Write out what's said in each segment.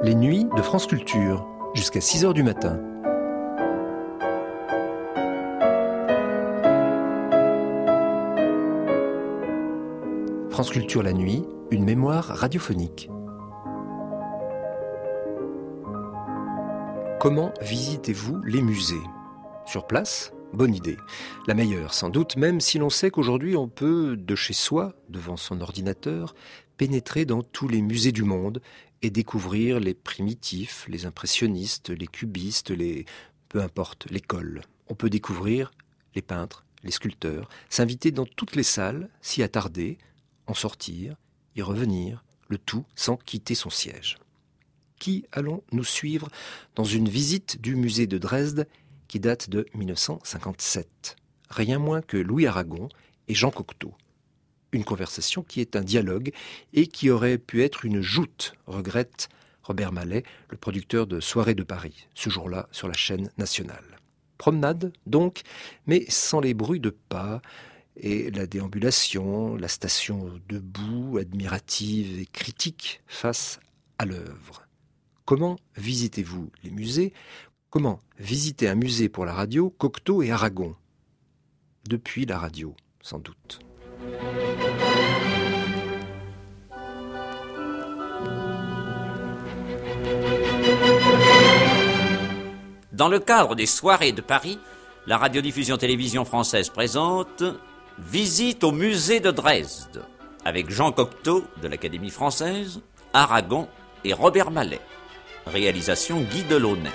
Les nuits de France Culture, jusqu'à 6h du matin. France Culture la nuit, une mémoire radiophonique. Comment visitez-vous les musées ? Sur place ? Bonne idée. La meilleure, sans doute, même si l'on sait qu'aujourd'hui on peut, de chez soi, devant son ordinateur, pénétrer dans tous les musées du monde et découvrir les primitifs, les impressionnistes, les cubistes, peu importe, l'école. On peut découvrir les peintres, les sculpteurs, s'inviter dans toutes les salles, s'y attarder, en sortir, y revenir, le tout sans quitter son siège. Qui allons-nous suivre dans une visite du musée de Dresde qui date de 1957 ? Rien moins que Louis Aragon et Jean Cocteau. Une conversation qui est un dialogue et qui aurait pu être une joute, regrette Robert Mallet, le producteur de Soirée de Paris, ce jour-là sur la chaîne nationale. Promenade, donc, mais sans les bruits de pas et la déambulation, la station debout, admirative et critique face à l'œuvre. Comment visitez-vous les musées ? Comment visiter un musée pour la radio, Cocteau et Aragon ? Depuis la radio, sans doute. Dans le cadre des Soirées de Paris, la radiodiffusion-télévision française présente Visite au musée de Dresde, avec Jean Cocteau de l'Académie française, Aragon et Robert Mallet. Réalisation Guy Delaunay.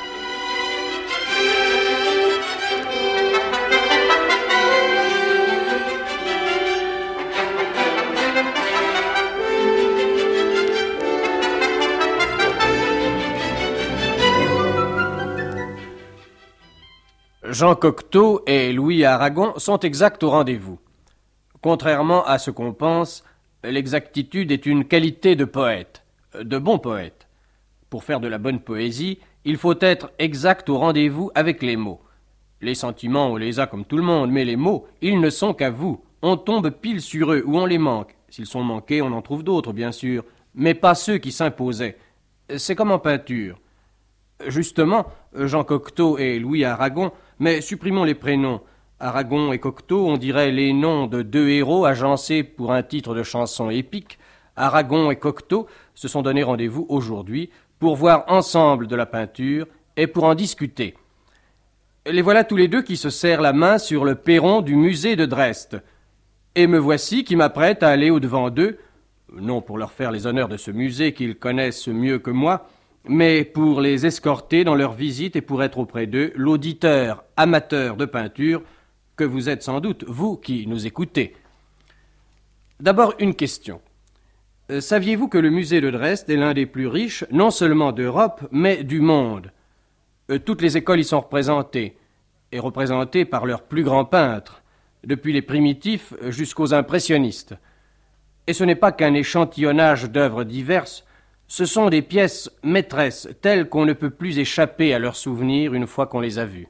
Jean Cocteau et Louis Aragon sont exacts au rendez-vous. Contrairement à ce qu'on pense, l'exactitude est une qualité de poète, de bon poète. Pour faire de la bonne poésie, il faut être exact au rendez-vous avec les mots. Les sentiments, on les a comme tout le monde, mais les mots, ils ne sont qu'à vous. On tombe pile sur eux ou on les manque. S'ils sont manqués, on en trouve d'autres, bien sûr, mais pas ceux qui s'imposaient. C'est comme en peinture. Justement, Jean Cocteau et Louis Aragon, mais supprimons les prénoms. Aragon et Cocteau, on dirait les noms de deux héros agencés pour un titre de chanson épique. Aragon et Cocteau se sont donné rendez-vous aujourd'hui pour voir ensemble de la peinture et pour en discuter. Les voilà tous les deux qui se serrent la main sur le perron du musée de Dresde. Et me voici qui m'apprête à aller au-devant d'eux, non pour leur faire les honneurs de ce musée qu'ils connaissent mieux que moi, mais pour les escorter dans leur visite et pour être auprès d'eux l'auditeur amateur de peinture que vous êtes sans doute, vous qui nous écoutez. D'abord, une question. Saviez-vous que le musée de Dresde est l'un des plus riches, non seulement d'Europe, mais du monde ? Toutes les écoles y sont représentées, et représentées par leurs plus grands peintres, depuis les primitifs jusqu'aux impressionnistes. Et ce n'est pas qu'un échantillonnage d'œuvres diverses, ce sont des pièces maîtresses, telles qu'on ne peut plus échapper à leurs souvenirs une fois qu'on les a vues.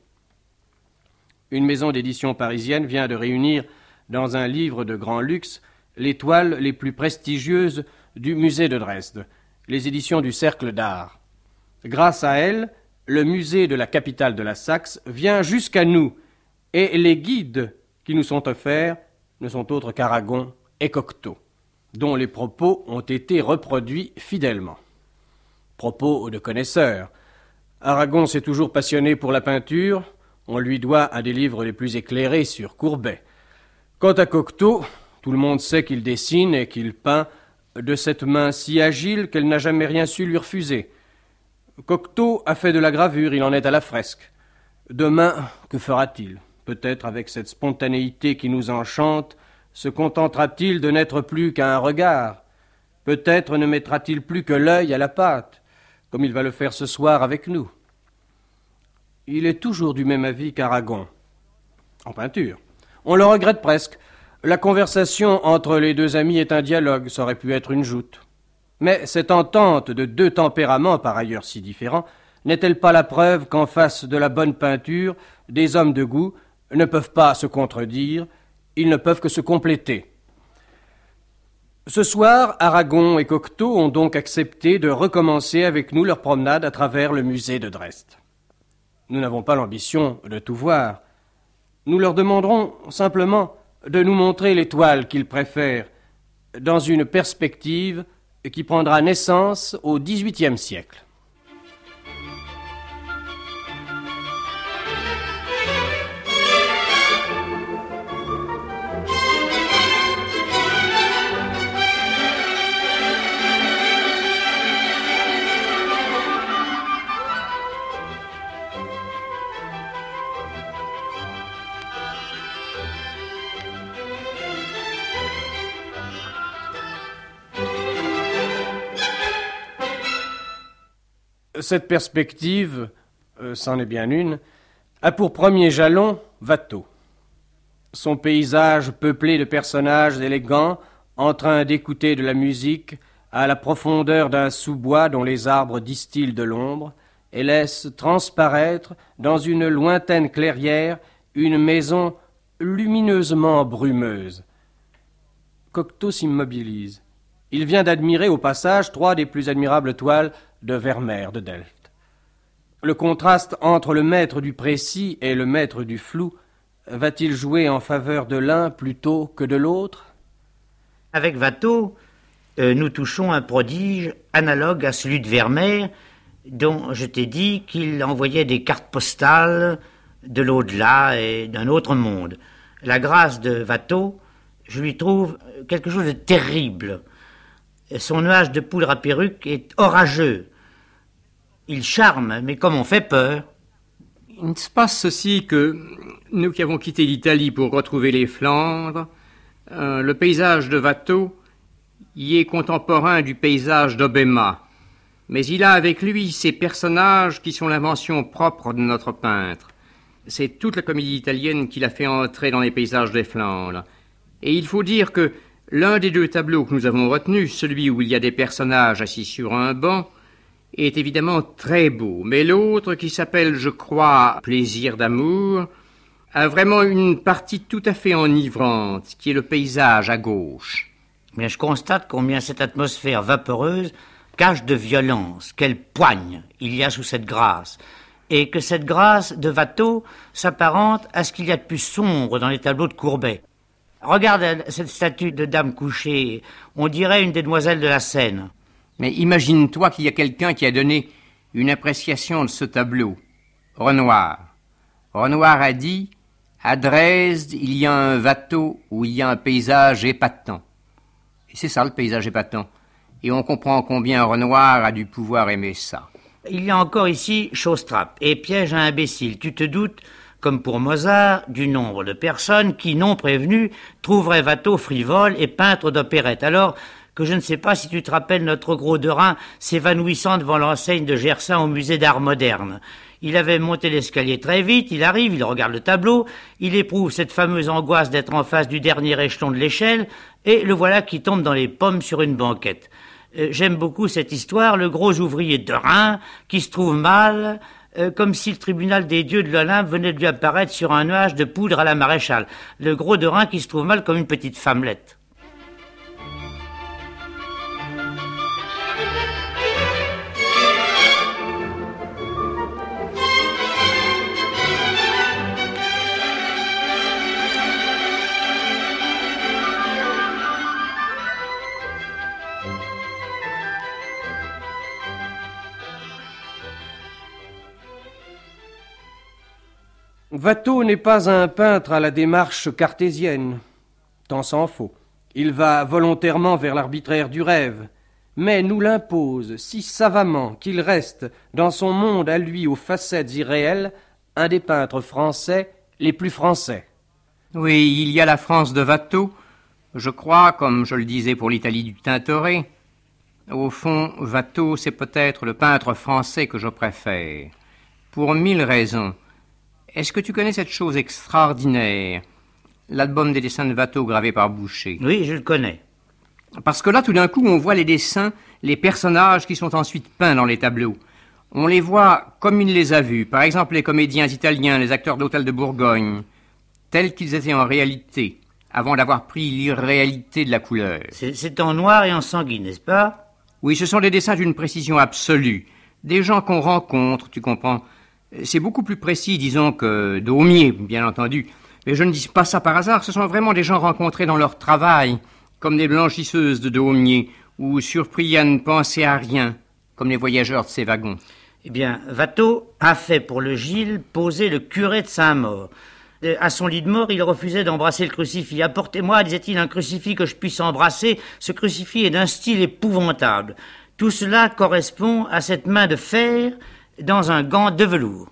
Une maison d'édition parisienne vient de réunir dans un livre de grand luxe les toiles les plus prestigieuses du musée de Dresde, les éditions du Cercle d'Art. Grâce à elles, le musée de la capitale de la Saxe vient jusqu'à nous, et les guides qui nous sont offerts ne sont autres qu'Aragon et Cocteau, dont les propos ont été reproduits fidèlement. Propos de connaisseurs. Aragon s'est toujours passionné pour la peinture, on lui doit un des livres les plus éclairés sur Courbet. Quant à Cocteau, tout le monde sait qu'il dessine et qu'il peint de cette main si agile qu'elle n'a jamais rien su lui refuser. Cocteau a fait de la gravure, il en est à la fresque. Demain, que fera-t-il ? Peut-être avec cette spontanéité qui nous enchante, se contentera-t-il de n'être plus qu'un regard ? Peut-être ne mettra-t-il plus que l'œil à la pâte, comme il va le faire ce soir avec nous. Il est toujours du même avis qu'Aragon, en peinture. On le regrette presque. La conversation entre les deux amis est un dialogue, ça aurait pu être une joute. Mais cette entente de deux tempéraments, par ailleurs si différents, n'est-elle pas la preuve qu'en face de la bonne peinture, des hommes de goût ne peuvent pas se contredire, ils ne peuvent que se compléter. Ce soir, Aragon et Cocteau ont donc accepté de recommencer avec nous leur promenade à travers le musée de Dresde. Nous n'avons pas l'ambition de tout voir. Nous leur demanderons simplement de nous montrer l'étoile qu'ils préfèrent dans une perspective qui prendra naissance au XVIIIe siècle. Cette perspective, c'en est bien une, a pour premier jalon Watteau. Son paysage peuplé de personnages élégants en train d'écouter de la musique à la profondeur d'un sous-bois dont les arbres distillent de l'ombre et laissent transparaître dans une lointaine clairière une maison lumineusement brumeuse. Cocteau s'immobilise. Il vient d'admirer au passage 3 des plus admirables toiles de Vermeer de Delft. Le contraste entre le maître du précis et le maître du flou va-t-il jouer en faveur de l'un plutôt que de l'autre ? Avec Watteau, nous touchons un prodige analogue à celui de Vermeer, dont je t'ai dit qu'il envoyait des cartes postales de l'au-delà et d'un autre monde. La grâce de Watteau, je lui trouve quelque chose de terrible. Son nuage de poudre à perruque est orageux. Il charme, mais comme on fait peur. Il se passe ceci que, nous qui avons quitté l'Italie pour retrouver les Flandres, le paysage de Watteau y est contemporain du paysage d'Hobbema. Mais il a avec lui ces personnages qui sont l'invention propre de notre peintre. C'est toute la comédie italienne qui l'a fait entrer dans les paysages des Flandres. Et il faut dire que l'un des 2 tableaux que nous avons retenus, celui où il y a des personnages assis sur un banc, est évidemment très beau. Mais l'autre, qui s'appelle, je crois, Plaisir d'amour, a vraiment une partie tout à fait enivrante, qui est le paysage à gauche. Mais je constate combien cette atmosphère vaporeuse cache de violence, quelle poigne il y a sous cette grâce, et que cette grâce de Watteau s'apparente à ce qu'il y a de plus sombre dans les tableaux de Courbet. Regarde cette statue de dame couchée, on dirait une des demoiselles de la Seine. Mais imagine-toi qu'il y a quelqu'un qui a donné une appréciation de ce tableau. Renoir. Renoir a dit « À Dresde, il y a un Watteau où il y a un paysage épatant. » Et c'est ça le paysage épatant. Et on comprend combien Renoir a dû pouvoir aimer ça. Il y a encore ici chose-trappe et piège à imbécile. Tu te doutes, comme pour Mozart, du nombre de personnes qui, non prévenues, trouveraient Watteau frivole et peintre d'opérette. Alors que je ne sais pas si tu te rappelles notre gros de Rhin s'évanouissant devant l'enseigne de Gersaint au musée d'art moderne. Il avait monté l'escalier très vite, il arrive, il regarde le tableau, il éprouve cette fameuse angoisse d'être en face du dernier échelon de l'échelle, et le voilà qui tombe dans les pommes sur une banquette. J'aime beaucoup cette histoire, le gros ouvrier de Rhin qui se trouve mal, comme si le tribunal des dieux de l'Olympe venait de lui apparaître sur un nuage de poudre à la maréchale. Le gros de Rhin qui se trouve mal comme une petite femmelette. Watteau n'est pas un peintre à la démarche cartésienne, tant s'en faut. Il va volontairement vers l'arbitraire du rêve, mais nous l'impose si savamment qu'il reste, dans son monde à lui aux facettes irréelles, un des peintres français les plus français. Oui, il y a la France de Watteau, je crois, comme je le disais pour l'Italie du Tintoret. Au fond, Watteau, c'est peut-être le peintre français que je préfère, pour 1000 raisons. Est-ce que tu connais cette chose extraordinaire, l'album des dessins de Watteau gravé par Boucher? Oui, je le connais. Parce que là, tout d'un coup, on voit les dessins, les personnages qui sont ensuite peints dans les tableaux. On les voit comme il les a vus. Par exemple, les comédiens italiens, les acteurs d'Hôtel de Bourgogne, tels qu'ils étaient en réalité, avant d'avoir pris l'irréalité de la couleur. C'est en noir et en sanguine, n'est-ce pas? Oui, ce sont des dessins d'une précision absolue. Des gens qu'on rencontre, tu comprends. C'est beaucoup plus précis, disons, que Daumier, bien entendu. Mais je ne dis pas ça par hasard, ce sont vraiment des gens rencontrés dans leur travail, comme des blanchisseuses de Daumier, ou surpris à ne penser à rien, comme les voyageurs de ces wagons. Eh bien, Watteau a fait pour le Gilles poser le curé de Saint-Maur. À son lit de mort, il refusait d'embrasser le crucifix. « Apportez-moi, disait-il, un crucifix que je puisse embrasser. Ce crucifix est d'un style épouvantable. » Tout cela correspond à cette main de fer dans un gant de velours.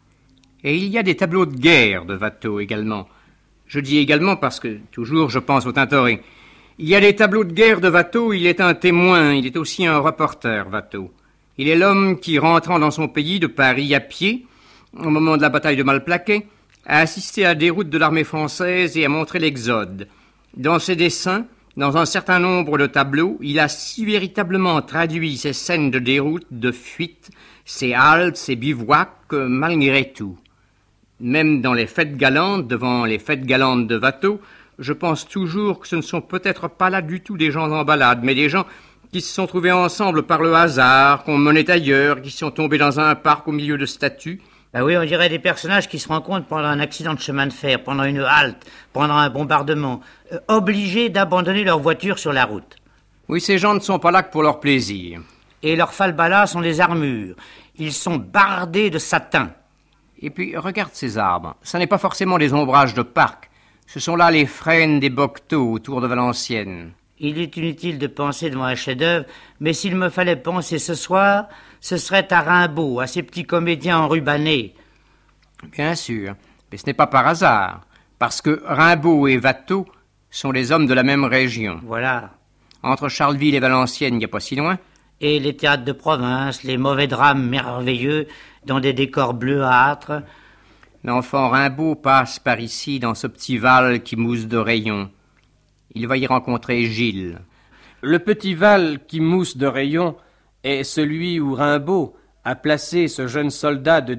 Et il y a des tableaux de guerre de Watteau également. Je dis également parce que, toujours, je pense au Tintoret. Il y a des tableaux de guerre de Watteau, il est un témoin, il est aussi un reporter, Watteau. Il est l'homme qui, rentrant dans son pays de Paris à pied, au moment de la bataille de Malplaquet, a assisté à la déroute de l'armée française et a montré l'exode. Dans ses dessins, dans un certain nombre de tableaux, il a si véritablement traduit ces scènes de déroute, de fuite, ces haltes, ces bivouacs, malgré tout. Même dans les fêtes galantes, devant les fêtes galantes de Watteau, je pense toujours que ce ne sont peut-être pas là du tout des gens en balade, mais des gens qui se sont trouvés ensemble par le hasard, qu'on menait ailleurs, qui sont tombés dans un parc au milieu de statues. Ben oui, on dirait des personnages qui se rencontrent pendant un accident de chemin de fer, pendant une halte, pendant un bombardement, obligés d'abandonner leur voiture sur la route. Oui, ces gens ne sont pas là que pour leur plaisir. Et leurs falbalas sont des armures. Ils sont bardés de satin. Et puis, regarde ces arbres. Ce n'est pas forcément des ombrages de parc. Ce sont là les frênes des bocteaux autour de Valenciennes. Il est inutile de penser devant un chef-d'œuvre, mais s'il me fallait penser ce soir, ce serait à Rimbaud, à ces petits comédiens enrubannés. Bien sûr, mais ce n'est pas par hasard, parce que Rimbaud et Watteau sont les hommes de la même région. Voilà. Entre Charleville et Valenciennes, il n'y a pas si loin. Et les théâtres de province, les mauvais drames merveilleux, dans des décors bleuâtres. L'enfant Rimbaud passe par ici, dans ce petit val qui mousse de rayons. Il va y rencontrer Gilles. Le petit val qui mousse de rayons est celui où Rimbaud a placé ce jeune soldat de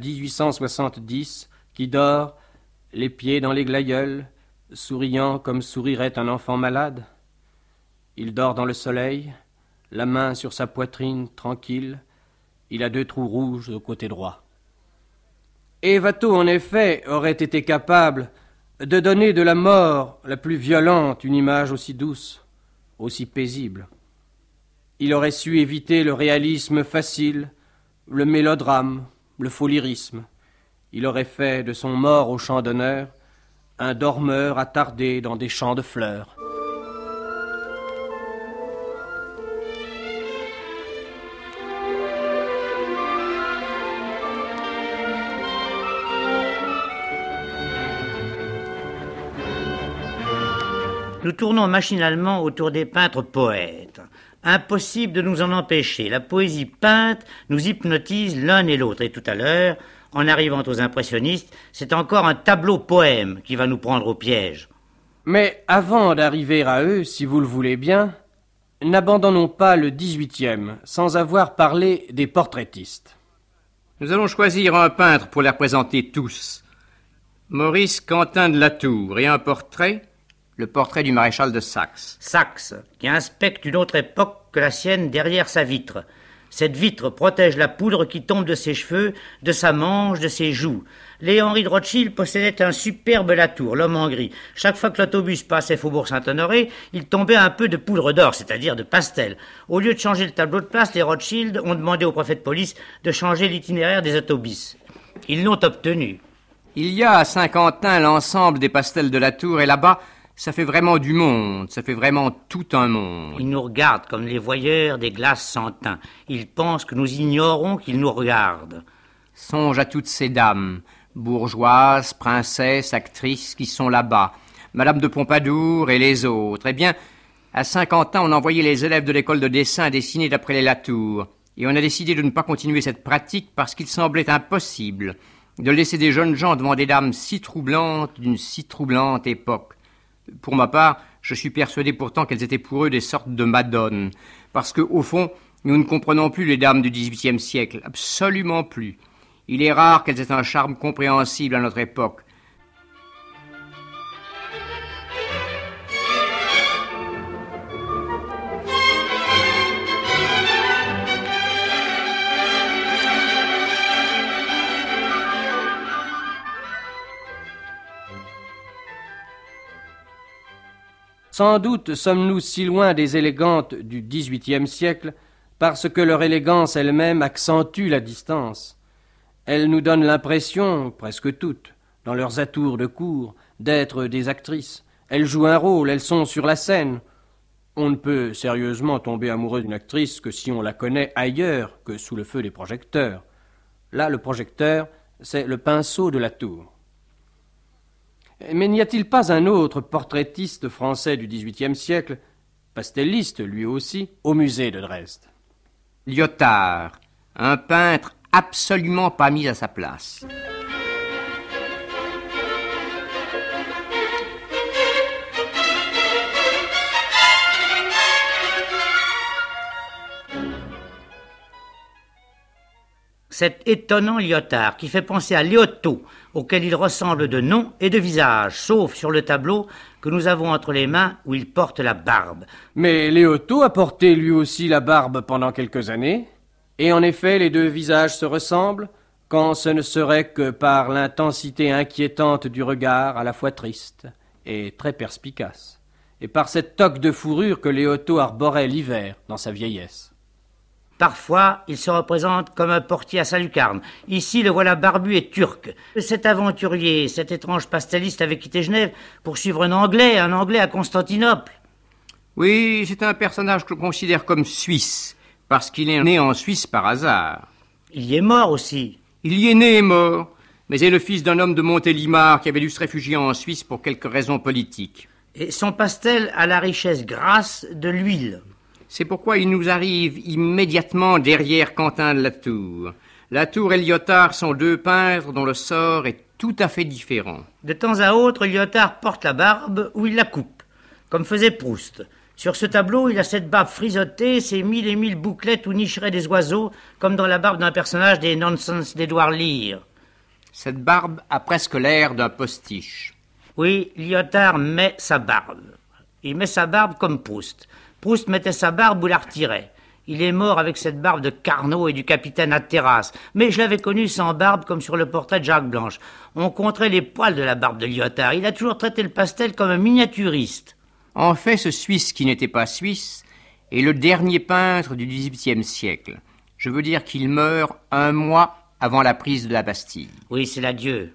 1870 qui dort, les pieds dans les glaïeuls, souriant comme sourirait un enfant malade. Il dort dans le soleil, la main sur sa poitrine tranquille. Il a 2 trous rouges au côté droit. Et Watteau, en effet, aurait été capable de donner de la mort la plus violente une image aussi douce, aussi paisible. Il aurait su éviter le réalisme facile, le mélodrame, le faux lyrisme. Il aurait fait de son mort au champ d'honneur un dormeur attardé dans des champs de fleurs. Nous tournons machinalement autour des peintres poètes. Impossible de nous en empêcher. La poésie peinte nous hypnotise l'un et l'autre. Et tout à l'heure, en arrivant aux impressionnistes, c'est encore un tableau-poème qui va nous prendre au piège. Mais avant d'arriver à eux, si vous le voulez bien, n'abandonnons pas le 18e sans avoir parlé des portraitistes. Nous allons choisir un peintre pour les représenter tous. Maurice Quentin de Latour et un portrait, le portrait du maréchal de Saxe. Saxe, qui inspecte une autre époque que la sienne derrière sa vitre. Cette vitre protège la poudre qui tombe de ses cheveux, de sa manche, de ses joues. Les Henri de Rothschild possédaient un superbe Latour, l'homme en gris. Chaque fois que l'autobus passait Faubourg Saint-Honoré, il tombait un peu de poudre d'or, c'est-à-dire de pastel. Au lieu de changer le tableau de place, les Rothschild ont demandé au préfet de police de changer l'itinéraire des autobus. Ils l'ont obtenu. Il y a à Saint-Quentin l'ensemble des pastels de Latour, et là-bas, ça fait vraiment du monde, ça fait vraiment tout un monde. Ils nous regardent comme les voyeurs des glaces sans teint. Ils pensent que nous ignorons qu'ils nous regardent. Songe à toutes ces dames, bourgeoises, princesses, actrices qui sont là-bas, Madame de Pompadour et les autres. Eh bien, à Saint-Quentin, on envoyait les élèves de l'école de dessin à dessiner d'après les Latour. Et on a décidé de ne pas continuer cette pratique parce qu'il semblait impossible de laisser des jeunes gens devant des dames si troublantes d'une si troublante époque. Pour ma part, je suis persuadé pourtant qu'elles étaient pour eux des sortes de madones, parce que, au fond, nous ne comprenons plus les dames du XVIIIe siècle, absolument plus. Il est rare qu'elles aient un charme compréhensible à notre époque. Sans doute sommes-nous si loin des élégantes du XVIIIe siècle parce que leur élégance elle-même accentue la distance. Elles nous donnent l'impression, presque toutes, dans leurs atours de cour, d'être des actrices. Elles jouent un rôle, elles sont sur la scène. On ne peut sérieusement tomber amoureux d'une actrice que si on la connaît ailleurs que sous le feu des projecteurs. Là, le projecteur, c'est le pinceau de la tour. Mais n'y a-t-il pas un autre portraitiste français du XVIIIe siècle, pastelliste lui aussi, au musée de Dresde? Lyotard, un peintre absolument pas mis à sa place. Cet étonnant Lyotard qui fait penser à Liotto, auquel il ressemble de nom et de visage, sauf sur le tableau que nous avons entre les mains où il porte la barbe. Mais Liotto a porté lui aussi la barbe pendant quelques années, et en effet les deux visages se ressemblent, quand ce ne serait que par l'intensité inquiétante du regard à la fois triste et très perspicace, et par cette toque de fourrure que Liotto arborait l'hiver dans sa vieillesse. Parfois, il se représente comme un portier à sa lucarne. Ici, le voilà barbu et turc. Cet aventurier, cet étrange pastelliste avait quitté Genève pour suivre un Anglais à Constantinople. Oui, c'est un personnage que l'on considère comme suisse, parce qu'il est né en Suisse par hasard. Il y est mort aussi. Il y est né et mort, mais est le fils d'un homme de Montélimar qui avait dû se réfugier en Suisse pour quelques raisons politiques. Et son pastel a la richesse grasse de l'huile. C'est pourquoi il nous arrive immédiatement derrière Quentin de Latour. Latour et Lyotard sont deux peintres dont le sort est tout à fait différent. De temps à autre, Lyotard porte la barbe ou il la coupe, comme faisait Proust. Sur ce tableau, il a cette barbe frisottée, ces 1000 et 1000 bouclettes où nicheraient des oiseaux, comme dans la barbe d'un personnage des Nonsense d'Édouard Lear. Cette barbe a presque l'air d'un postiche. Oui, Lyotard met sa barbe. Il met sa barbe comme Proust. Proust mettait sa barbe ou la retirait. Il est mort avec cette barbe de Carnot et du capitaine à terrasse. Mais je l'avais connu sans barbe comme sur le portrait de Jacques Blanche. On compterait les poils de la barbe de Lyotard. Il a toujours traité le pastel comme un miniaturiste. En fait, ce Suisse qui n'était pas suisse est le dernier peintre du XVIIIe siècle. Je veux dire qu'il meurt un mois avant la prise de la Bastille. Oui, c'est l'adieu.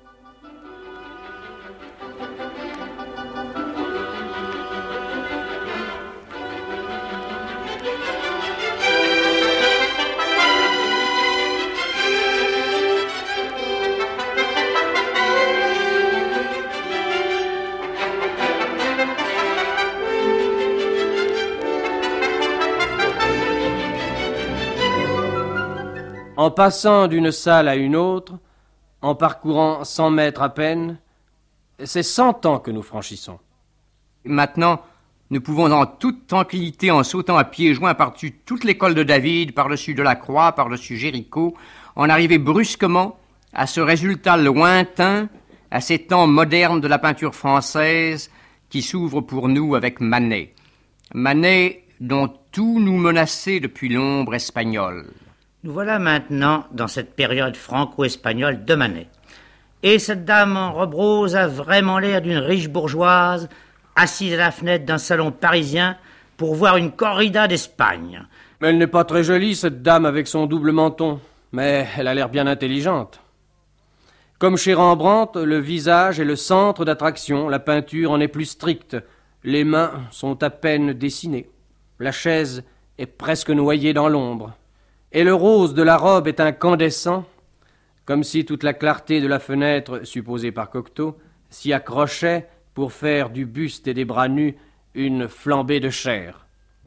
En passant d'une salle à une autre, en parcourant 100 mètres à peine, c'est 100 ans que nous franchissons. Maintenant, nous pouvons en toute tranquillité, en sautant à pieds joints par-dessus toute l'école de David, par-dessus Delacroix, par-dessus Géricault, en arriver brusquement à ce résultat lointain, à ces temps modernes de la peinture française qui s'ouvrent pour nous avec Manet. Manet dont tout nous menaçait depuis l'ombre espagnole. Nous voilà maintenant dans cette période franco-espagnole de Manet. Et cette dame en robe rose a vraiment l'air d'une riche bourgeoise, assise à la fenêtre d'un salon parisien pour voir une corrida d'Espagne. Mais elle n'est pas très jolie, cette dame avec son double menton, mais elle a l'air bien intelligente. Comme chez Rembrandt, le visage est le centre d'attraction, la peinture en est plus stricte, les mains sont à peine dessinées, la chaise est presque noyée dans l'ombre. Et le rose de la robe est incandescent, comme si toute la clarté de la fenêtre, supposée par Cocteau, s'y accrochait pour faire du buste et des bras nus une flambée de chair.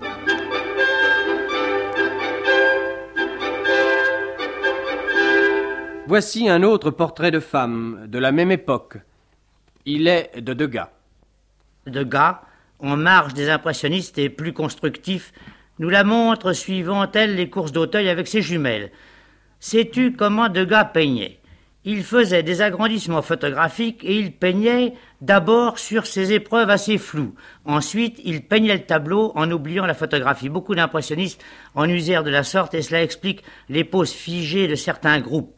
Voici un autre portrait de femme, de la même époque. Il est de Degas. Degas, en marge des impressionnistes et plus constructifs, nous la montre suivant elle les courses d'Auteuil avec ses jumelles. Sais-tu comment Degas peignait? Il faisait des agrandissements photographiques et il peignait d'abord sur ces épreuves assez floues. Ensuite, il peignait le tableau en oubliant la photographie. Beaucoup d'impressionnistes en usèrent de la sorte et cela explique les poses figées de certains groupes.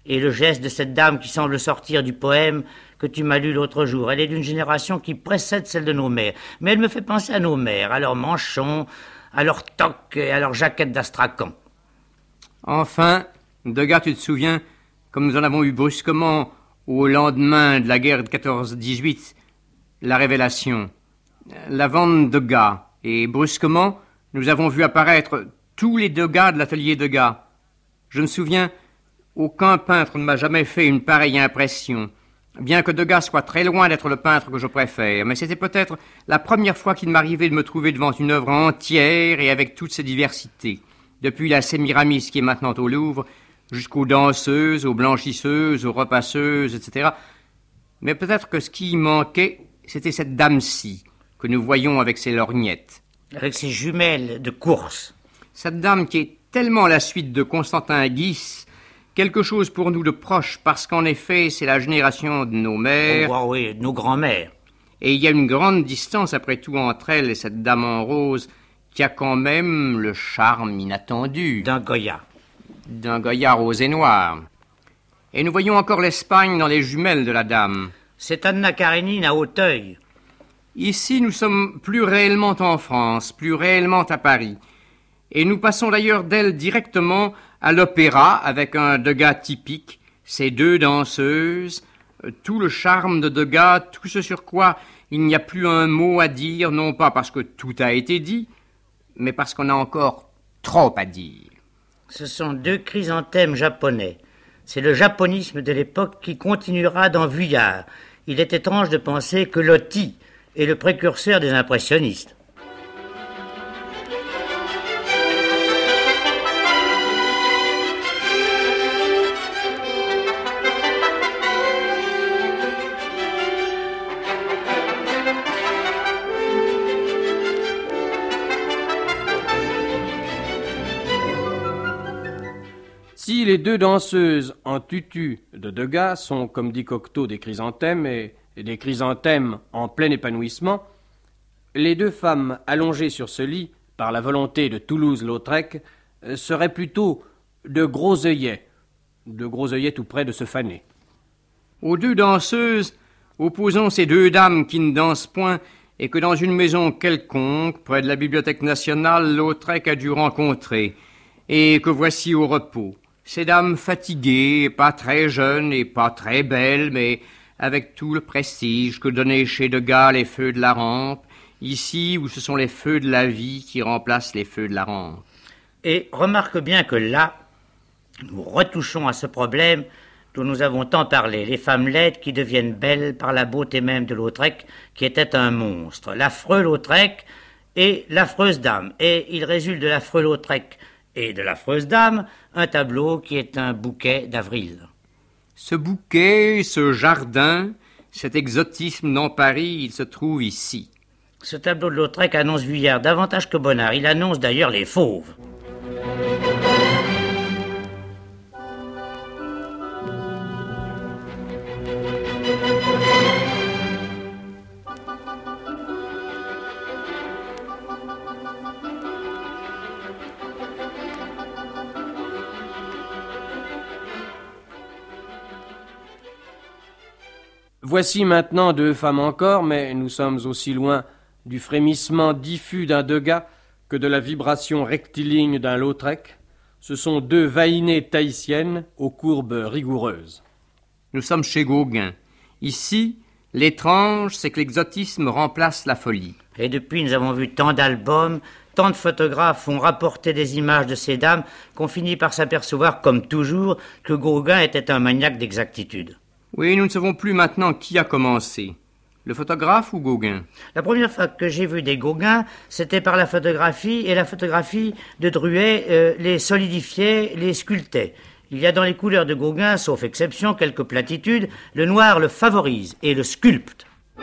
et le geste de cette dame qui semble sortir du poème que tu m'as lu l'autre jour. Elle est d'une génération qui précède celle de nos mères, mais elle me fait penser à nos mères, à leurs manchons, à leurs toques et à leurs jaquettes d'Astrakhan. Enfin, Degas, tu te souviens, comme nous en avons eu brusquement au lendemain de la guerre de 14-18, la révélation, la vente Degas, et brusquement, nous avons vu apparaître tous les Degas de l'atelier Degas. Je me souviens, aucun peintre ne m'a jamais fait une pareille impression, bien que Degas soit très loin d'être le peintre que je préfère, mais c'était peut-être la première fois qu'il m'arrivait de me trouver devant une œuvre entière et avec toutes ses diversités, depuis la Sémiramis qui est maintenant au Louvre, jusqu'aux danseuses, aux blanchisseuses, aux repasseuses, etc. Mais peut-être que ce qui manquait, c'était cette dame-ci, que nous voyons avec ses lorgnettes. Avec ses jumelles de course. Cette dame qui est tellement la suite de Constantin Guis, quelque chose pour nous de proche, parce qu'en effet, c'est la génération de nos mères. Oh, oui, de nos grands-mères. Et il y a une grande distance, après tout, entre elle et cette dame en rose, qui a quand même le charme inattendu. D'un Goya. D'un Goya rose et noir. Et nous voyons encore l'Espagne dans les jumelles de la dame. C'est Anna Karénine à Hauteuil. Ici, nous sommes plus réellement en France, plus réellement à Paris. Et nous passons d'ailleurs d'elle directement à l'opéra, avec un Degas typique, ces deux danseuses, tout le charme de Degas, tout ce sur quoi il n'y a plus un mot à dire, non pas parce que tout a été dit, mais parce qu'on a encore trop à dire. Ce sont deux chrysanthèmes japonais. C'est le japonisme de l'époque qui continuera dans Vuillard. Il est étrange de penser que Loti est le précurseur des impressionnistes. Si les deux danseuses en tutu de Degas sont, comme dit Cocteau, des chrysanthèmes et des chrysanthèmes en plein épanouissement, les deux femmes allongées sur ce lit par la volonté de Toulouse-Lautrec seraient plutôt de gros œillets tout près de se faner. Aux deux danseuses, opposons ces deux dames qui ne dansent point et que dans une maison quelconque, près de la Bibliothèque nationale, Lautrec a dû rencontrer, et que voici au repos. Ces dames fatiguées, pas très jeunes et pas très belles, mais avec tout le prestige que donnaient chez Degas les feux de la rampe, ici où ce sont les feux de la vie qui remplacent les feux de la rampe. Et remarque bien que là, nous retouchons à ce problème dont nous avons tant parlé, les femmes laides qui deviennent belles par la beauté même de Lautrec, qui était un monstre, l'affreux Lautrec et l'affreuse dame. Et il résulte de l'affreux Lautrec et de l'affreuse dame un tableau qui est un bouquet d'avril. Ce bouquet, ce jardin, cet exotisme dans Paris, il se trouve ici. Ce tableau de Lautrec annonce Vuillard davantage que Bonnard. Il annonce d'ailleurs les fauves. Voici maintenant deux femmes encore, mais nous sommes aussi loin du frémissement diffus d'un Degas que de la vibration rectiligne d'un Lautrec. Ce sont deux vaïnées tahitiennes aux courbes rigoureuses. Nous sommes chez Gauguin. Ici, l'étrange, c'est que l'exotisme remplace la folie. Et depuis, nous avons vu tant d'albums, tant de photographes ont rapporté des images de ces dames qu'on finit par s'apercevoir, comme toujours, que Gauguin était un maniaque d'exactitude. Oui, nous ne savons plus maintenant qui a commencé. Le photographe ou Gauguin? La première fois que j'ai vu des Gauguins, c'était par la photographie, et la photographie de Druet les solidifiait, les sculptait. Il y a dans les couleurs de Gauguin, sauf exception, quelques platitudes, le noir le favorise et le sculpte.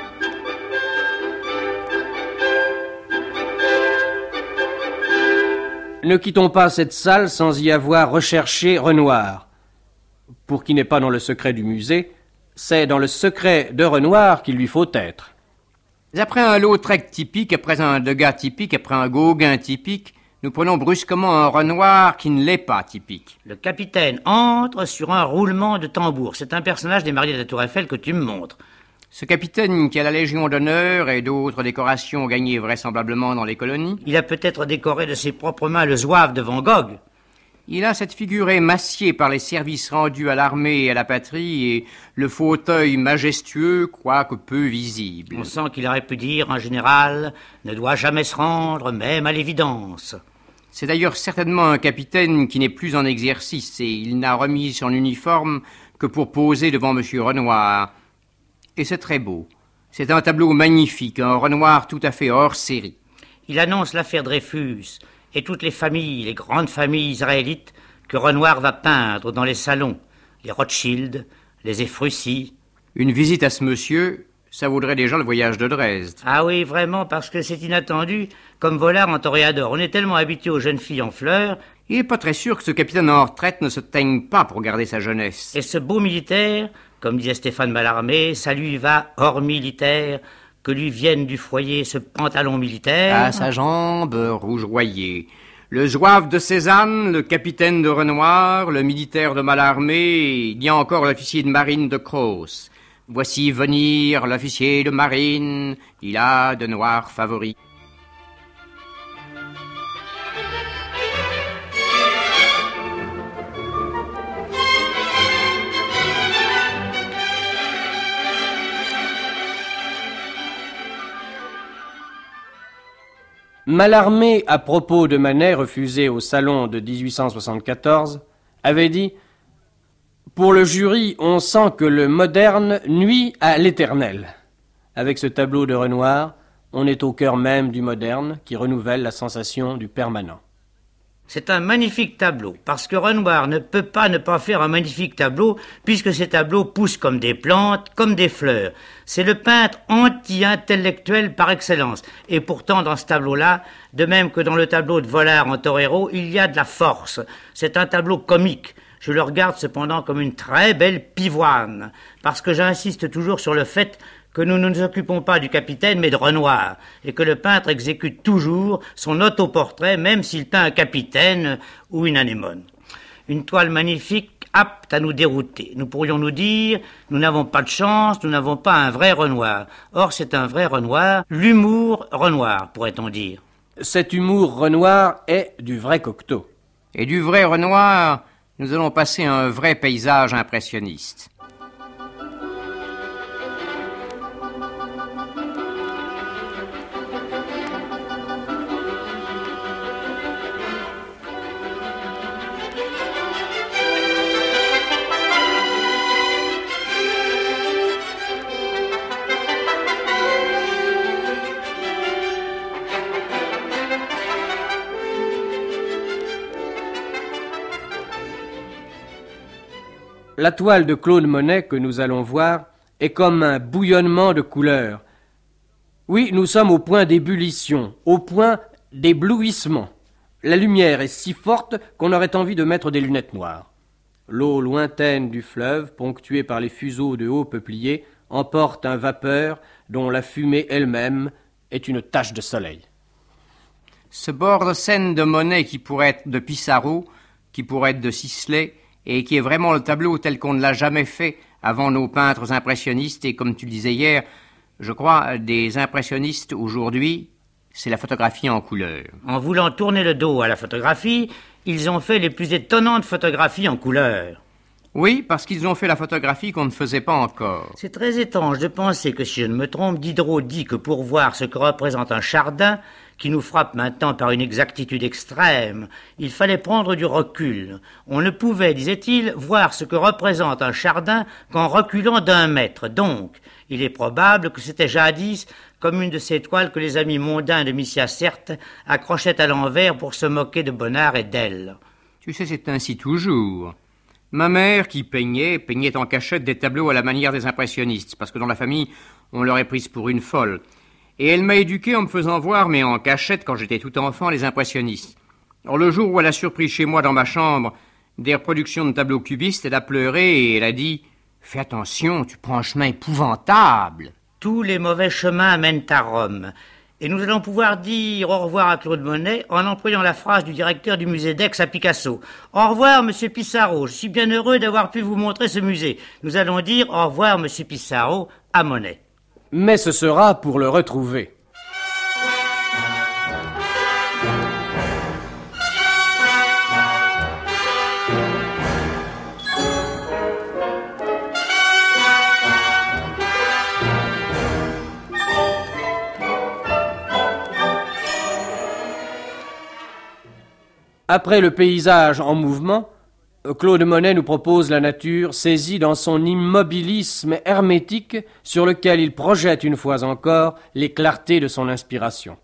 Ne quittons pas cette salle sans y avoir recherché Renoir. Pour qui n'est pas dans le secret du musée, c'est dans le secret de Renoir qu'il lui faut être. Après un Lautrec typique, après un Degas typique, après un Gauguin typique, nous prenons brusquement un Renoir qui ne l'est pas typique. Le capitaine entre sur un roulement de tambour. C'est un personnage des Mariés de la Tour Eiffel que tu me montres. Ce capitaine qui a la Légion d'honneur et d'autres décorations gagnées vraisemblablement dans les colonies. Il a peut-être décoré de ses propres mains le zouave de Van Gogh. Il a cette figure émaciée par les services rendus à l'armée et à la patrie et le fauteuil majestueux, quoique peu visible. On sent qu'il aurait pu dire, un général ne doit jamais se rendre, même à l'évidence. C'est d'ailleurs certainement un capitaine qui n'est plus en exercice et il n'a remis son uniforme que pour poser devant M. Renoir. Et c'est très beau. C'est un tableau magnifique, un Renoir tout à fait hors série. Il annonce l'affaire Dreyfus et toutes les familles, les grandes familles israélites que Renoir va peindre dans les salons, les Rothschild, les Ephrussi. Une visite à ce monsieur, ça vaudrait déjà le voyage de Dresde. Ah oui, vraiment, parce que c'est inattendu, comme volard en toréador. On est tellement habitué aux jeunes filles en fleurs. Il n'est pas très sûr que ce capitaine en retraite ne se teigne pas pour garder sa jeunesse. Et ce beau militaire, comme disait Stéphane Mallarmé, ça lui va hors militaire, que lui vienne du foyer ce pantalon militaire. À sa jambe rougeoyée. Le zouave de Cézanne, le capitaine de Renoir, le militaire de Mallarmé, il y a encore l'officier de marine de Cross. Voici venir l'officier de marine, il a de noirs favoris. Mallarmé, à propos de Manet refusé au salon de 1874, avait dit « Pour le jury, on sent que le moderne nuit à l'éternel. » Avec ce tableau de Renoir, on est au cœur même du moderne qui renouvelle la sensation du permanent. C'est un magnifique tableau, parce que Renoir ne peut pas ne pas faire un magnifique tableau, puisque ces tableaux poussent comme des plantes, comme des fleurs. C'est le peintre anti-intellectuel par excellence. Et pourtant, dans ce tableau-là, de même que dans le tableau de Vollard en torero, il y a de la force. C'est un tableau comique. Je le regarde cependant comme une très belle pivoine, parce que j'insiste toujours sur le fait que nous ne nous occupons pas du capitaine, mais de Renoir, et que le peintre exécute toujours son autoportrait, même s'il peint un capitaine ou une anémone. Une toile magnifique, apte à nous dérouter. Nous pourrions nous dire, nous n'avons pas de chance, nous n'avons pas un vrai Renoir. Or, c'est un vrai Renoir, l'humour Renoir, pourrait-on dire. Cet humour Renoir est du vrai Cocteau. Et du vrai Renoir, nous allons passer à un vrai paysage impressionniste. La toile de Claude Monet que nous allons voir est comme un bouillonnement de couleurs. Oui, nous sommes au point d'ébullition, au point d'éblouissement. La lumière est si forte qu'on aurait envie de mettre des lunettes noires. L'eau lointaine du fleuve, ponctuée par les fuseaux de hauts peupliers, emporte un vapeur dont la fumée elle-même est une tache de soleil. Ce bord de scène de Monet qui pourrait être de Pissarro, qui pourrait être de Sisley, et qui est vraiment le tableau tel qu'on ne l'a jamais fait avant nos peintres impressionnistes. Et comme tu le disais hier, je crois, des impressionnistes aujourd'hui, c'est la photographie en couleur. En voulant tourner le dos à la photographie, ils ont fait les plus étonnantes photographies en couleur. Oui, parce qu'ils ont fait la photographie qu'on ne faisait pas encore. C'est très étrange de penser que, si je ne me trompe, Diderot dit que pour voir ce que représente un Chardin, qui nous frappe maintenant par une exactitude extrême, il fallait prendre du recul. On ne pouvait, disait-il, voir ce que représente un Chardin qu'en reculant d'1 mètre. Donc, il est probable que c'était jadis comme une de ces toiles que les amis mondains de Missia Certe accrochaient à l'envers pour se moquer de Bonnard et d'elle. Tu sais, c'est ainsi toujours. Ma mère, qui peignait en cachette des tableaux à la manière des impressionnistes, parce que dans la famille, on l'aurait prise pour une folle. Et elle m'a éduqué en me faisant voir, mais en cachette, quand j'étais tout enfant, les impressionnistes. Alors le jour où elle a surpris chez moi, dans ma chambre, des reproductions de tableaux cubistes, elle a pleuré et elle a dit « Fais attention, tu prends un chemin épouvantable !» Tous les mauvais chemins mènent à Rome. Et nous allons pouvoir dire au revoir à Claude Monet en employant la phrase du directeur du musée d'Aix à Picasso. Au revoir, monsieur Pissarro, je suis bien heureux d'avoir pu vous montrer ce musée. Nous allons dire au revoir, monsieur Pissarro, à Monet. Mais ce sera pour le retrouver. Après le paysage en mouvement, Claude Monet nous propose la nature saisie dans son immobilisme hermétique sur lequel il projette une fois encore les clartés de son inspiration.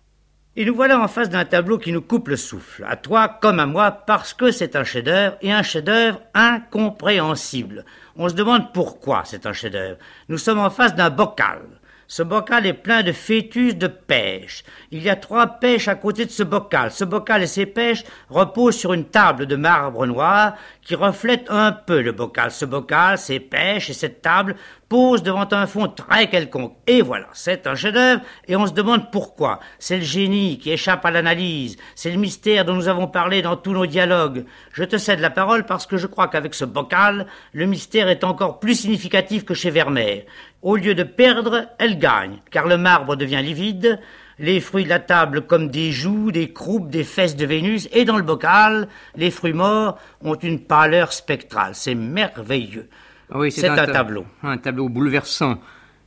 Et nous voilà en face d'un tableau qui nous coupe le souffle, à toi comme à moi, parce que c'est un chef-d'œuvre, et un chef-d'œuvre incompréhensible. On se demande pourquoi c'est un chef-d'œuvre. Nous sommes en face d'un bocal. Ce bocal est plein de fœtus de pêche. Il y a 3 pêches à côté de ce bocal. Ce bocal et ses pêches reposent sur une table de marbre noir qui reflète un peu le bocal. Ce bocal, ces pêches et cette table posent devant un fond très quelconque. Et voilà, c'est un chef-d'œuvre et on se demande pourquoi. C'est le génie qui échappe à l'analyse. C'est le mystère dont nous avons parlé dans tous nos dialogues. Je te cède la parole parce que je crois qu'avec ce bocal, le mystère est encore plus significatif que chez Vermeer. Au lieu de perdre, elle gagne, car le marbre devient livide, les fruits de la table comme des joues, des croupes, des fesses de Vénus, et dans le bocal, les fruits morts ont une pâleur spectrale. C'est merveilleux. Oui, c'est un tableau. Un tableau bouleversant.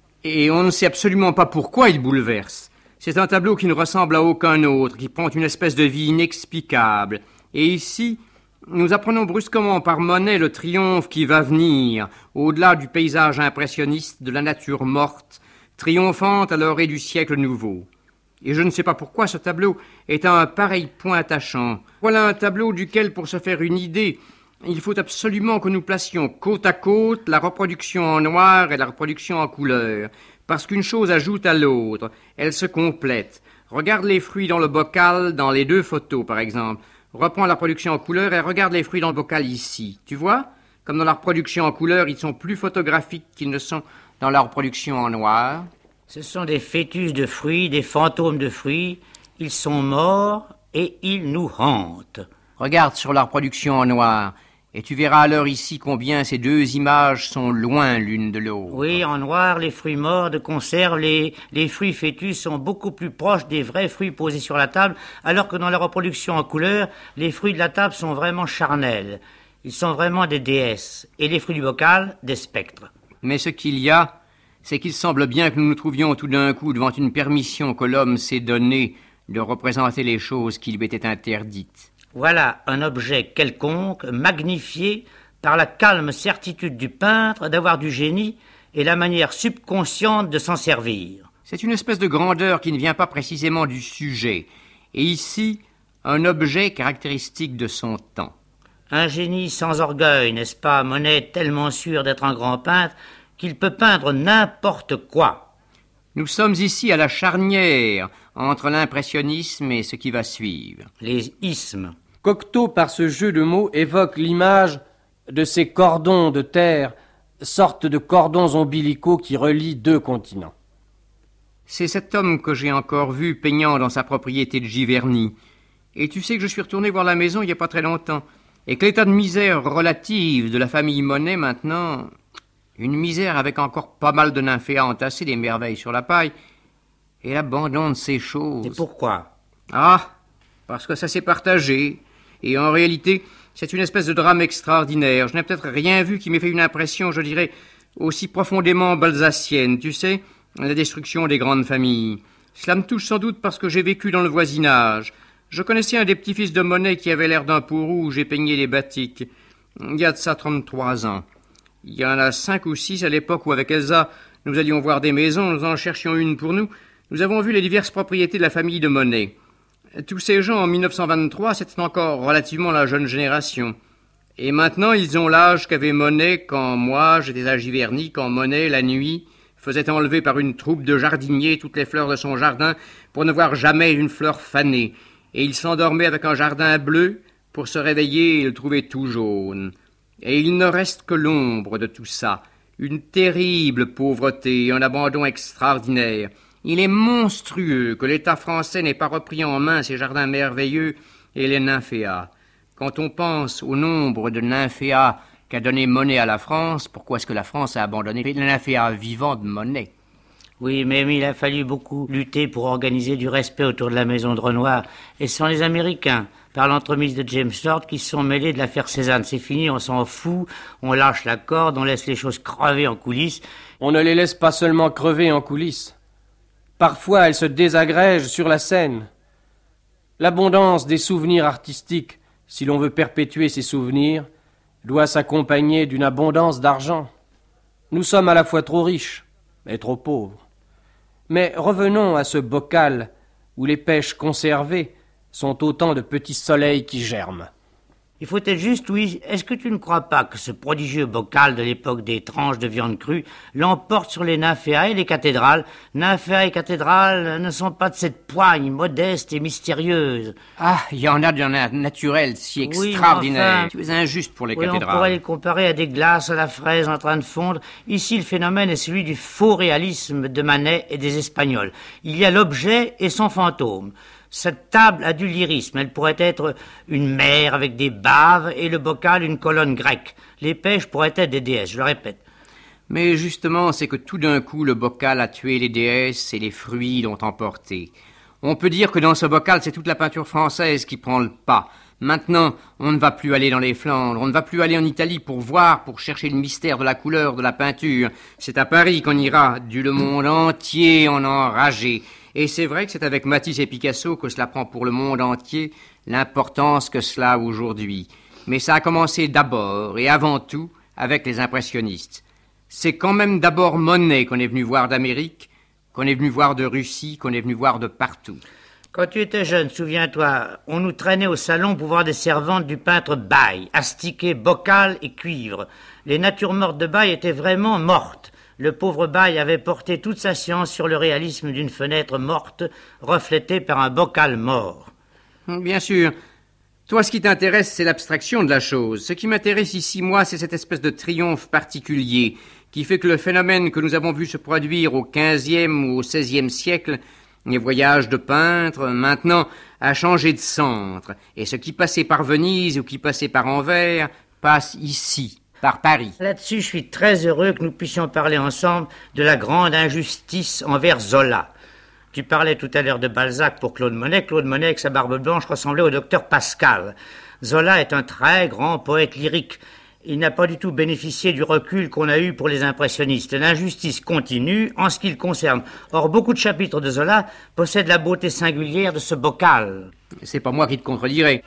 Et on ne sait absolument pas pourquoi il bouleverse. C'est un tableau qui ne ressemble à aucun autre, qui prend une espèce de vie inexplicable. Et ici, nous apprenons brusquement par Monet le triomphe qui va venir, au-delà du paysage impressionniste de la nature morte, triomphante à l'orée du siècle nouveau. Et je ne sais pas pourquoi ce tableau est à un pareil point attachant. Voilà un tableau duquel, pour se faire une idée, il faut absolument que nous placions côte à côte la reproduction en noir et la reproduction en couleur, parce qu'une chose ajoute à l'autre, elles se complètent. Regarde les fruits dans le bocal, dans les 2 photos par exemple. Reprends la reproduction en couleur et regarde les fruits dans le bocal ici. Tu vois? Comme dans la reproduction en couleur, ils sont plus photographiques qu'ils ne sont dans la reproduction en noir. Ce sont des fœtus de fruits, des fantômes de fruits. Ils sont morts et ils nous hantent. Regarde sur la reproduction en noir, et tu verras alors ici combien ces 2 images sont loin l'une de l'autre. Oui, en noir, les fruits morts de conserve, les fruits fœtus sont beaucoup plus proches des vrais fruits posés sur la table, alors que dans la reproduction en couleur, les fruits de la table sont vraiment charnels. Ils sont vraiment des déesses, et les fruits du bocal, des spectres. Mais ce qu'il y a, c'est qu'il semble bien que nous nous trouvions tout d'un coup devant une permission que l'homme s'est donnée de représenter les choses qui lui étaient interdites. Voilà un objet quelconque, magnifié par la calme certitude du peintre d'avoir du génie et la manière subconsciente de s'en servir. C'est une espèce de grandeur qui ne vient pas précisément du sujet. Et ici, un objet caractéristique de son temps. Un génie sans orgueil, n'est-ce pas, Monet, tellement sûr d'être un grand peintre qu'il peut peindre n'importe quoi. Nous sommes ici à la charnière entre l'impressionnisme et ce qui va suivre. Les ismes. Cocteau, par ce jeu de mots, évoque l'image de ces cordons de terre, sorte de cordons ombilicaux qui relient 2 continents. C'est cet homme que j'ai encore vu peignant dans sa propriété de Giverny. Et tu sais que je suis retourné voir la maison il n'y a pas très longtemps, et que l'état de misère relative de la famille Monet maintenant, une misère avec encore pas mal de nymphéas entassés, des merveilles sur la paille, et l'abandon de ces choses. Et pourquoi? Ah, parce que ça s'est partagé. Et en réalité, c'est une espèce de drame extraordinaire. Je n'ai peut-être rien vu qui m'ait fait une impression, je dirais, aussi profondément balsacienne. Tu sais, la destruction des grandes familles. Cela me touche sans doute parce que j'ai vécu dans le voisinage. Je connaissais un des petits-fils de Monet qui avait l'air d'un peau rouge et peignait des batiks. Il y a de ça 33 ans. Il y en a 5 ou 6 à l'époque où, avec Elsa, nous allions voir des maisons, nous en cherchions une pour nous. Nous avons vu les diverses propriétés de la famille de Monet. Tous ces gens, en 1923, c'était encore relativement la jeune génération. Et maintenant, ils ont l'âge qu'avait Monet quand moi, j'étais à Giverny, quand Monet, la nuit, faisait enlever par une troupe de jardiniers toutes les fleurs de son jardin pour ne voir jamais une fleur fanée. Et il s'endormait avec un jardin bleu pour se réveiller et le trouver tout jaune. Et il ne reste que l'ombre de tout ça, une terrible pauvreté, un abandon extraordinaire. Il est monstrueux que l'État français n'ait pas repris en main ces jardins merveilleux et les nymphéas. Quand on pense au nombre de nymphéas qu'a donné Monet à la France, pourquoi est-ce que la France a abandonné les nymphéas vivants de Monet? Oui, mais il a fallu beaucoup lutter pour organiser du respect autour de la maison de Renoir. Et ce sont les Américains, par l'entremise de James Lord, qui se sont mêlés de l'affaire Cézanne. C'est fini, on s'en fout, on lâche la corde, on laisse les choses crever en coulisses. On ne les laisse pas seulement crever en coulisses. Parfois, elles se désagrègent sur la scène. L'abondance des souvenirs artistiques, si l'on veut perpétuer ces souvenirs, doit s'accompagner d'une abondance d'argent. Nous sommes à la fois trop riches et trop pauvres. Mais revenons à ce bocal où les pêches conservées sont autant de petits soleils qui germent. Il faut être juste, Louise, est-ce que tu ne crois pas que ce prodigieux bocal de l'époque des tranches de viande crue l'emporte sur les nymphéas et les cathédrales? Nymphéas et cathédrales ne sont pas de cette poigne modeste et mystérieuse. Ah, il y en a d'un naturel si extraordinaire. Tu es injuste pour les cathédrales. On pourrait les comparer à des glaces à la fraise en train de fondre. Ici, le phénomène est celui du faux réalisme de Manet et des Espagnols. Il y a l'objet et son fantôme. Cette table a du lyrisme. Elle pourrait être une mer avec des baves et le bocal une colonne grecque. Les pêches pourraient être des déesses, je le répète. Mais justement, c'est que tout d'un coup, le bocal a tué les déesses et les fruits l'ont emporté. On peut dire que dans ce bocal, c'est toute la peinture française qui prend le pas. Maintenant, on ne va plus aller dans les Flandres, on ne va plus aller en Italie pour voir, pour chercher le mystère de la couleur de la peinture. C'est à Paris qu'on ira, du le monde entier en enragé. Et c'est vrai que c'est avec Matisse et Picasso que cela prend pour le monde entier l'importance que cela a aujourd'hui. Mais ça a commencé d'abord et avant tout avec les impressionnistes. C'est quand même d'abord Monet qu'on est venu voir d'Amérique, qu'on est venu voir de Russie, qu'on est venu voir de partout. Quand tu étais jeune, souviens-toi, on nous traînait au salon pour voir des servantes du peintre Baye, astiquées, bocal et cuivre. Les natures mortes de Baye étaient vraiment mortes. Le pauvre Baye avait porté toute sa science sur le réalisme d'une fenêtre morte, reflétée par un bocal mort. Bien sûr. Toi, ce qui t'intéresse, c'est l'abstraction de la chose. Ce qui m'intéresse ici, moi, c'est cette espèce de triomphe particulier qui fait que le phénomène que nous avons vu se produire au XVe ou au XVIe siècle, les voyages de peintres, maintenant, a changé de centre. Et ce qui passait par Venise ou qui passait par Anvers passe ici. Par Paris. Là-dessus, je suis très heureux que nous puissions parler ensemble de la grande injustice envers Zola. Tu parlais tout à l'heure de Balzac pour Claude Monet. Claude Monet, avec sa barbe blanche, ressemblait au docteur Pascal. Zola est un très grand poète lyrique. Il n'a pas du tout bénéficié du recul qu'on a eu pour les impressionnistes. L'injustice continue en ce qui le concerne. Or, beaucoup de chapitres de Zola possèdent la beauté singulière de ce bocal. C'est pas moi qui te contredirai.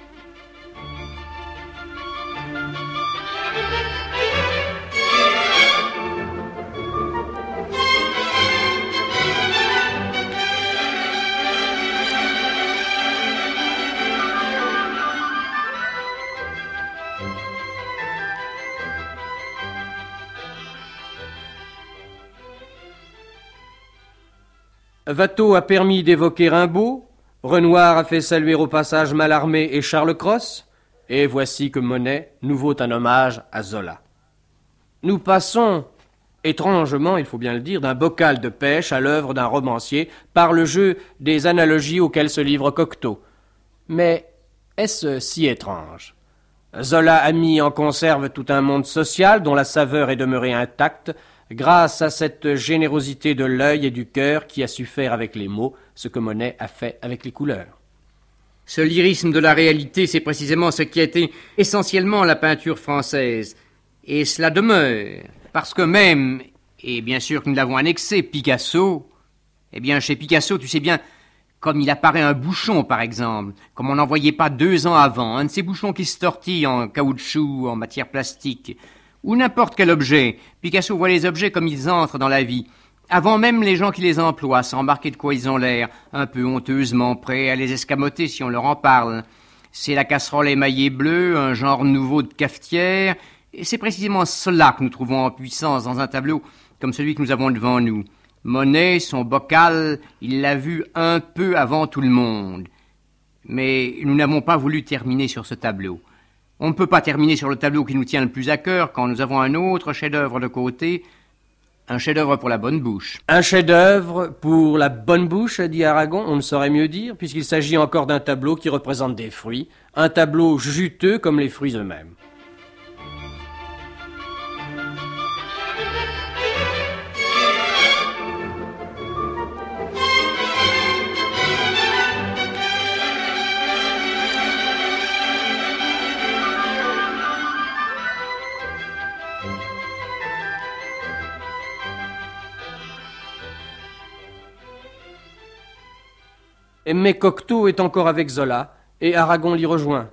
Watteau a permis d'évoquer Rimbaud, Renoir a fait saluer au passage Mallarmé et Charles Cros, et voici que Monet nous vaut un hommage à Zola. Nous passons, étrangement, il faut bien le dire, d'un bocal de pêche à l'œuvre d'un romancier par le jeu des analogies auxquelles se livre Cocteau. Mais est-ce si étrange? Zola a mis en conserve tout un monde social dont la saveur est demeurée intacte, grâce à cette générosité de l'œil et du cœur qui a su faire avec les mots ce que Monet a fait avec les couleurs. Ce lyrisme de la réalité, c'est précisément ce qui a été essentiellement la peinture française. Et cela demeure, parce que même, et bien sûr que nous l'avons annexé, Picasso, eh bien chez Picasso, tu sais bien, comme il apparaît un bouchon par exemple, comme on n'en voyait pas 2 ans avant, un de ces bouchons qui se tortillent en caoutchouc, en matière plastique, ou n'importe quel objet. Picasso voit les objets comme ils entrent dans la vie, avant même les gens qui les emploient, sans remarquer de quoi ils ont l'air, un peu honteusement prêts à les escamoter si on leur en parle. C'est la casserole émaillée bleue, un genre nouveau de cafetière, et c'est précisément cela que nous trouvons en puissance dans un tableau comme celui que nous avons devant nous. Monet, son bocal, il l'a vu un peu avant tout le monde. Mais nous n'avons pas voulu terminer sur ce tableau. On ne peut pas terminer sur le tableau qui nous tient le plus à cœur quand nous avons un autre chef-d'œuvre de côté. Un chef-d'œuvre pour la bonne bouche. Un chef-d'œuvre pour la bonne bouche, a dit Aragon, on ne saurait mieux dire, puisqu'il s'agit encore d'un tableau qui représente des fruits, un tableau juteux comme les fruits eux-mêmes. Mais Cocteau est encore avec Zola, et Aragon l'y rejoint.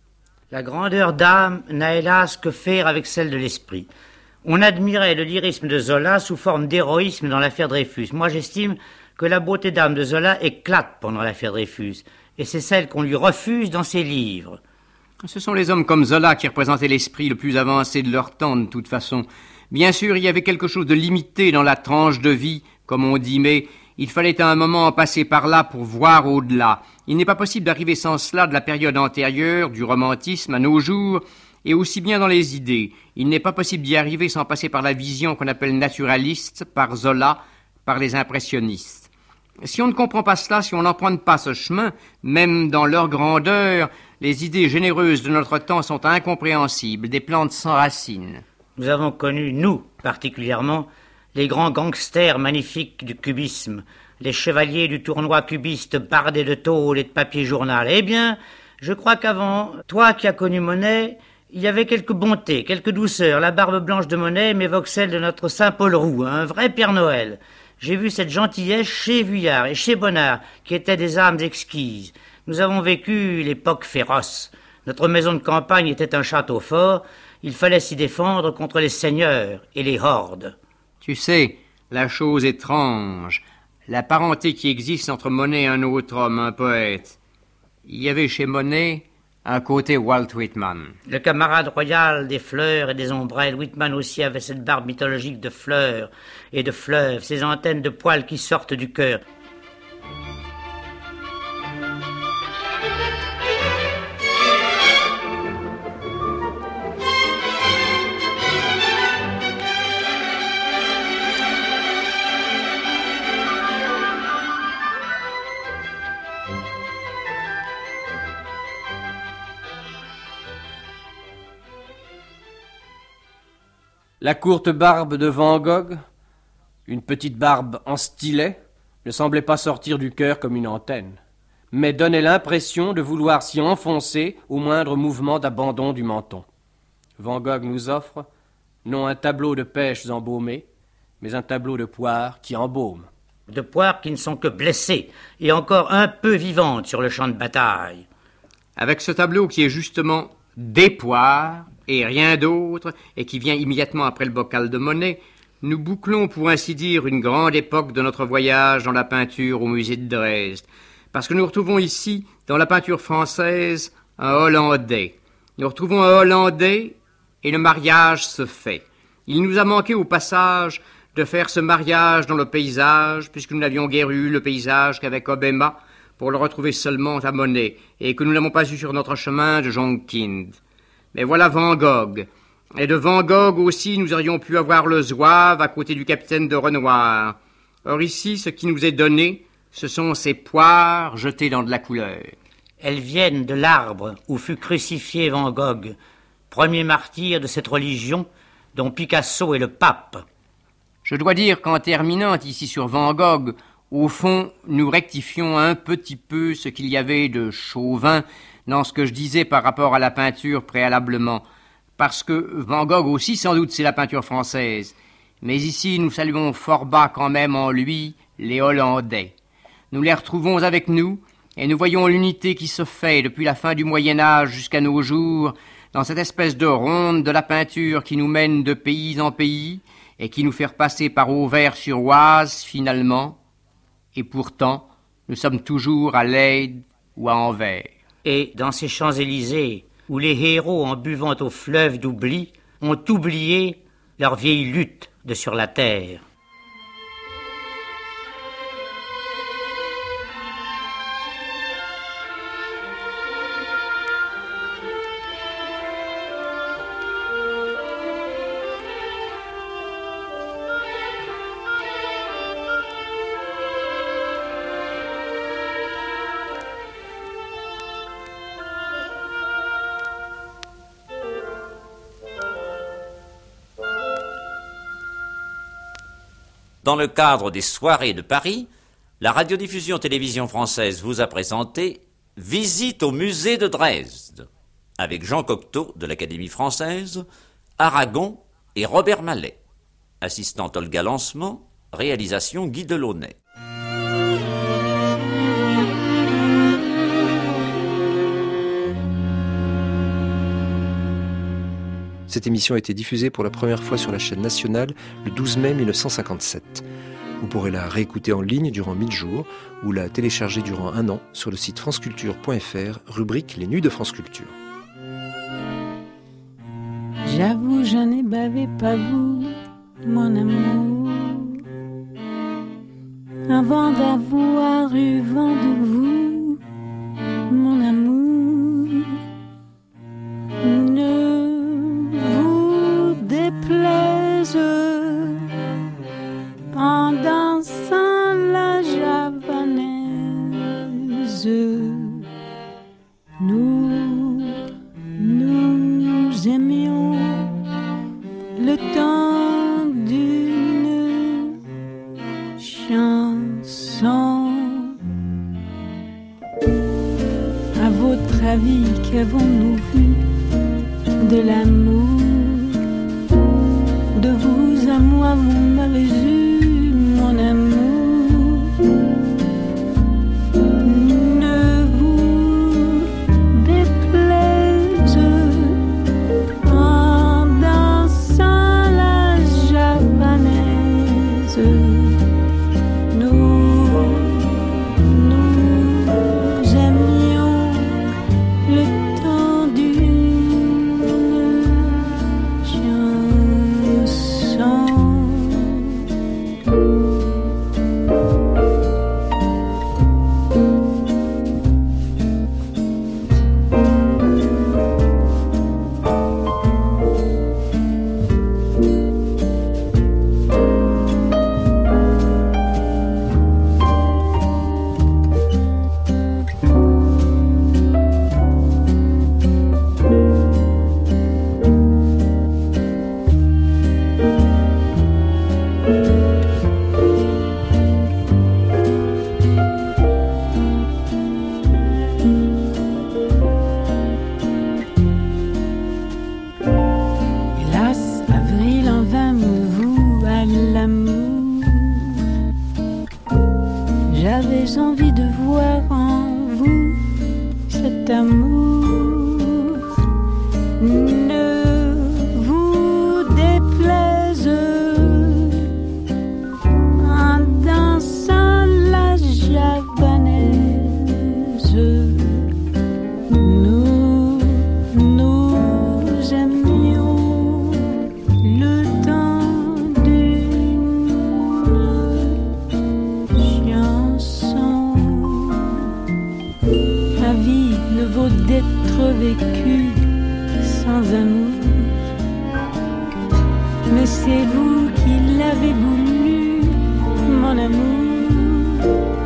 La grandeur d'âme n'a hélas que faire avec celle de l'esprit. On admirait le lyrisme de Zola sous forme d'héroïsme dans l'affaire Dreyfus. Moi, j'estime que la beauté d'âme de Zola éclate pendant l'affaire Dreyfus, et c'est celle qu'on lui refuse dans ses livres. Ce sont les hommes comme Zola qui représentaient l'esprit le plus avancé de leur temps, de toute façon. Bien sûr, il y avait quelque chose de limité dans la tranche de vie, comme on dit, mais il fallait à un moment en passer par là pour voir au-delà. Il n'est pas possible d'arriver sans cela de la période antérieure, du romantisme, à nos jours, et aussi bien dans les idées. Il n'est pas possible d'y arriver sans passer par la vision qu'on appelle naturaliste, par Zola, par les impressionnistes. Si on ne comprend pas cela, si on n'emprunte pas ce chemin, même dans leur grandeur, les idées généreuses de notre temps sont incompréhensibles, des plantes sans racines. Nous avons connu, nous, particulièrement, les grands gangsters magnifiques du cubisme, les chevaliers du tournoi cubiste bardés de tôle et de papier journal. Eh bien, je crois qu'avant, toi qui as connu Monet, il y avait quelques bontés, quelques douceurs. La barbe blanche de Monet m'évoque celle de notre Saint Paul Roux, un vrai Père Noël. J'ai vu cette gentillesse chez Vuillard et chez Bonnard, qui étaient des âmes exquises. Nous avons vécu l'époque féroce. Notre maison de campagne était un château fort. Il fallait s'y défendre contre les seigneurs et les hordes. Tu sais, la chose étrange, la parenté qui existe entre Monet et un autre homme, un poète. Il y avait chez Monet un côté Walt Whitman. Le camarade royal des fleurs et des ombrelles, Whitman aussi avait cette barbe mythologique de fleurs et de fleuves, ces antennes de poils qui sortent du cœur. La courte barbe de Van Gogh, une petite barbe en stylet, ne semblait pas sortir du cœur comme une antenne, mais donnait l'impression de vouloir s'y enfoncer au moindre mouvement d'abandon du menton. Van Gogh nous offre non un tableau de pêches embaumées, mais un tableau de poires qui embaume. De poires qui ne sont que blessées et encore un peu vivantes sur le champ de bataille. Avec ce tableau qui est justement des poires et rien d'autre, et qui vient immédiatement après le bocal de Monet, nous bouclons pour ainsi dire une grande époque de notre voyage dans la peinture au musée de Dresde, parce que nous retrouvons ici, dans la peinture française, un Hollandais. Nous retrouvons un Hollandais et le mariage se fait. Il nous a manqué au passage de faire ce mariage dans le paysage, puisque nous n'avions guère eu le paysage qu'avec Hobbema, pour le retrouver seulement à Monet, et que nous n'avons pas eu sur notre chemin de Jonquind. Mais voilà Van Gogh. Et de Van Gogh aussi, nous aurions pu avoir le zouave à côté du capitaine de Renoir. Or ici, ce qui nous est donné, ce sont ces poires jetées dans de la couleur. Elles viennent de l'arbre où fut crucifié Van Gogh, premier martyr de cette religion dont Picasso est le pape. Je dois dire qu'en terminant ici sur Van Gogh, au fond, nous rectifions un petit peu ce qu'il y avait de chauvin dans ce que je disais par rapport à la peinture préalablement, parce que Van Gogh aussi, sans doute, c'est la peinture française. Mais ici, nous saluons fort bas quand même en lui les Hollandais. Nous les retrouvons avec nous, et nous voyons l'unité qui se fait depuis la fin du Moyen-Âge jusqu'à nos jours, dans cette espèce de ronde de la peinture qui nous mène de pays en pays, et qui nous fait repasser par Auvers-sur-Oise, finalement. Et pourtant, nous sommes toujours à Leyde ou à Anvers. Et dans ces Champs-Élysées, où les héros, en buvant au fleuve d'oubli, ont oublié leur vieille lutte de sur la terre. Dans le cadre des soirées de Paris, la radiodiffusion télévision française vous a présenté Visite au musée de Dresde, avec Jean Cocteau de l'Académie française, Aragon et Robert Mallet. Assistante Olga Lancement, réalisation Guy Delaunay. Cette émission a été diffusée pour la première fois sur la chaîne nationale le 12 mai 1957. Vous pourrez la réécouter en ligne durant 1000 jours ou la télécharger durant 1 an sur le site franceculture.fr, rubrique Les Nuits de France Culture. J'avoue, je n'ai bavé pas vous, mon amour, avant d'avoir eu vent de vous, mon amour. Ne vous déplaise en dansant la javanaise. Nous aimions le temps d'une chanson. À votre avis, qu'avons-nous vu de l'amour? De vous à moi, vous m'avez eu, mon amour. Ne vous déplaise en dansant la javanaise. Nous aimions le temps d'une chanson. Hélas, avril en vain me voue à l'amour. J'avais envie de voir en vous cet amour. Ne vous déplaise en dansant la javanaise. Nous aimions le temps d'une chanson. La vie ne vaut d'être vécue sans amour, mais c'est vous qui l'avez voulu, mon amour.